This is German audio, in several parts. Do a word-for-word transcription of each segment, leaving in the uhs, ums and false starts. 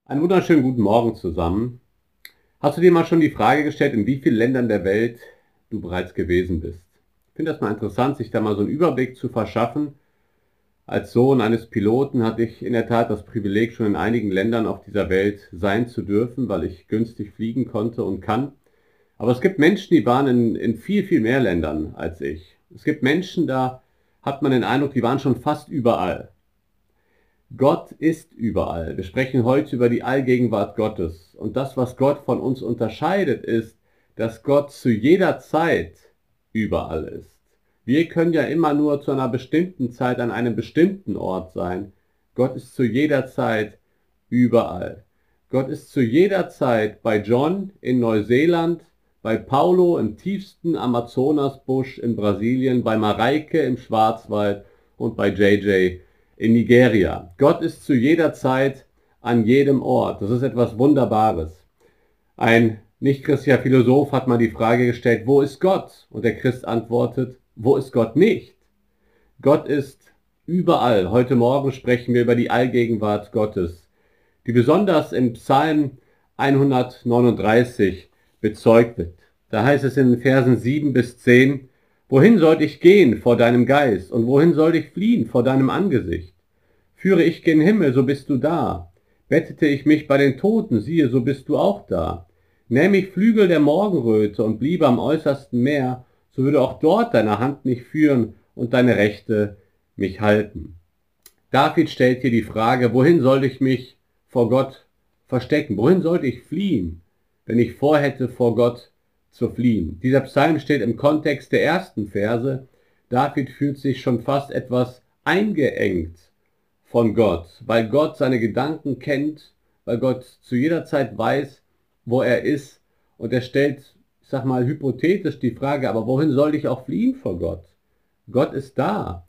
Einen wunderschönen guten Morgen zusammen. Hast du dir mal schon die Frage gestellt, in wie vielen Ländern der Welt du bereits gewesen bist? Ich finde das mal interessant, sich da mal so einen Überblick zu verschaffen. Als Sohn eines Piloten hatte ich in der Tat das Privileg, schon in einigen Ländern auf dieser Welt sein zu dürfen, weil ich günstig fliegen konnte und kann. Aber es gibt Menschen, die waren in, in viel, viel mehr Ländern als ich. Es gibt Menschen, da hat man den Eindruck, die waren schon fast überall. Gott ist überall. Wir sprechen heute über die Allgegenwart Gottes. Und das, was Gott von uns unterscheidet, ist, dass Gott zu jeder Zeit überall ist. Wir können ja immer nur zu einer bestimmten Zeit an einem bestimmten Ort sein. Gott ist zu jeder Zeit überall. Gott ist zu jeder Zeit bei John in Neuseeland, bei Paulo im tiefsten Amazonasbusch in Brasilien, bei Mareike im Schwarzwald und bei J J in Nigeria. Gott ist zu jeder Zeit an jedem Ort. Das ist etwas Wunderbares. Ein nicht-christlicher Philosoph hat mal die Frage gestellt, wo ist Gott? Und der Christ antwortet, wo ist Gott nicht? Gott ist überall. Heute Morgen sprechen wir über die Allgegenwart Gottes, die besonders im Psalm hundertneununddreißig bezeugt wird. Da heißt es in den Versen sieben bis zehn, wohin sollte ich gehen vor deinem Geist und wohin sollte ich fliehen vor deinem Angesicht? Führe ich gen Himmel, so bist du da. Bettete ich mich bei den Toten, siehe, so bist du auch da. Nähm ich Flügel der Morgenröte und bliebe am äußersten Meer, so würde auch dort deine Hand mich führen und deine Rechte mich halten. David stellt hier die Frage, wohin sollte ich mich vor Gott verstecken? Wohin sollte ich fliehen, wenn ich vorhätte, vor Gott zu fliehen? Dieser Psalm steht im Kontext der ersten Verse. David fühlt sich schon fast etwas eingeengt von Gott, weil Gott seine Gedanken kennt, weil Gott zu jeder Zeit weiß, wo er ist. Und er stellt, ich sag mal, hypothetisch die Frage, aber wohin soll ich auch fliehen vor Gott? Gott ist da.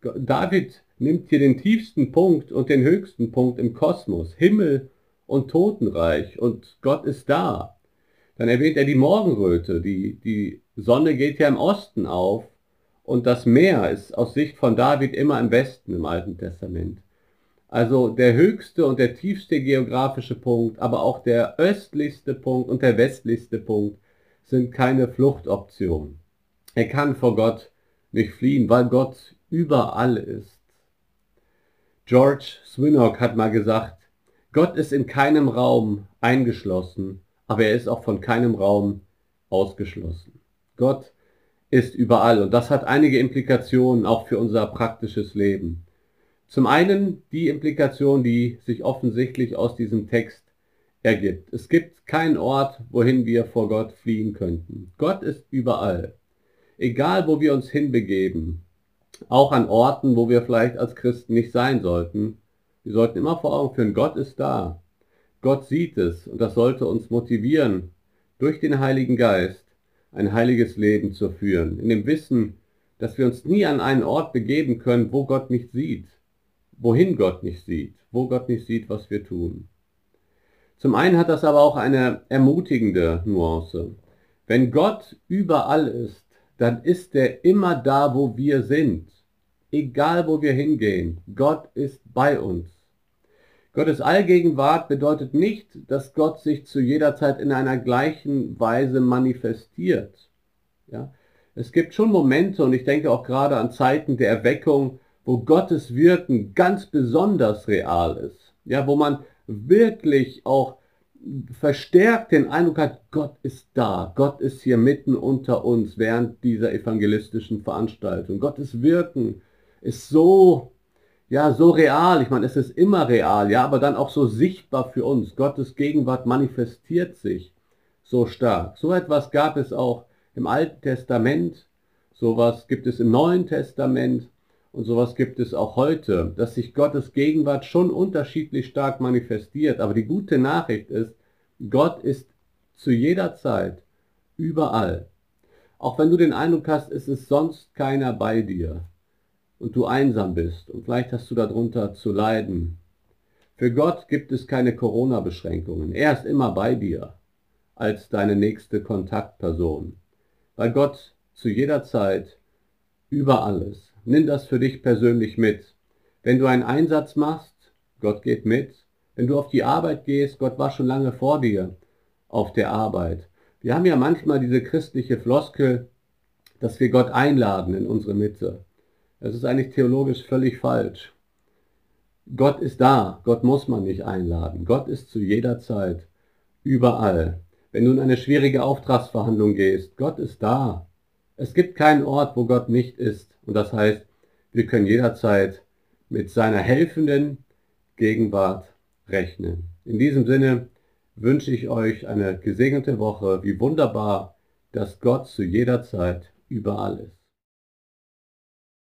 David nimmt hier den tiefsten Punkt und den höchsten Punkt im Kosmos, Himmel und Totenreich, und Gott ist da. Dann erwähnt er die Morgenröte, die, die Sonne geht ja im Osten auf und das Meer ist aus Sicht von David immer im Westen im Alten Testament. Also der höchste und der tiefste geografische Punkt, aber auch der östlichste Punkt und der westlichste Punkt sind keine Fluchtoption. Er kann vor Gott nicht fliehen, weil Gott überall ist. George Swinnock hat mal gesagt, Gott ist in keinem Raum eingeschlossen, aber er ist auch von keinem Raum ausgeschlossen. Gott ist überall und das hat einige Implikationen auch für unser praktisches Leben. Zum einen die Implikation, die sich offensichtlich aus diesem Text ergibt. Es gibt keinen Ort, wohin wir vor Gott fliehen könnten. Gott ist überall. Egal, wo wir uns hinbegeben, auch an Orten, wo wir vielleicht als Christen nicht sein sollten, wir sollten immer vor Augen führen, Gott ist da. Gott sieht es und das sollte uns motivieren, durch den Heiligen Geist ein heiliges Leben zu führen. In dem Wissen, dass wir uns nie an einen Ort begeben können, wo Gott nicht sieht. Wohin Gott nicht sieht, wo Gott nicht sieht, was wir tun. Zum einen hat das aber auch eine ermutigende Nuance. Wenn Gott überall ist, dann ist er immer da, wo wir sind. Egal, wo wir hingehen, Gott ist bei uns. Gottes Allgegenwart bedeutet nicht, dass Gott sich zu jeder Zeit in einer gleichen Weise manifestiert. Ja? Es gibt schon Momente, und ich denke auch gerade an Zeiten der Erweckung, wo Gottes Wirken ganz besonders real ist, ja, wo man wirklich auch verstärkt den Eindruck hat, Gott ist da, Gott ist hier mitten unter uns während dieser evangelistischen Veranstaltung. Gottes Wirken ist so, ja, so real, ich meine, es ist immer real, ja, aber dann auch so sichtbar für uns. Gottes Gegenwart manifestiert sich so stark. So etwas gab es auch im Alten Testament, sowas gibt es im Neuen Testament. Und sowas gibt es auch heute, dass sich Gottes Gegenwart schon unterschiedlich stark manifestiert. Aber die gute Nachricht ist, Gott ist zu jeder Zeit überall. Auch wenn du den Eindruck hast, es ist sonst keiner bei dir und du einsam bist und vielleicht hast du darunter zu leiden. Für Gott gibt es keine Corona-Beschränkungen. Er ist immer bei dir als deine nächste Kontaktperson, weil Gott zu jeder Zeit überall ist. Nimm das für dich persönlich mit. Wenn du einen Einsatz machst, Gott geht mit. Wenn du auf die Arbeit gehst, Gott war schon lange vor dir auf der Arbeit. Wir haben ja manchmal diese christliche Floskel, dass wir Gott einladen in unsere Mitte. Das ist eigentlich theologisch völlig falsch. Gott ist da, Gott muss man nicht einladen. Gott ist zu jeder Zeit, überall. Wenn du in eine schwierige Auftragsverhandlung gehst, Gott ist da. Es gibt keinen Ort, wo Gott nicht ist. Und das heißt, wir können jederzeit mit seiner helfenden Gegenwart rechnen. In diesem Sinne wünsche ich euch eine gesegnete Woche. Wie wunderbar, dass Gott zu jeder Zeit überall ist.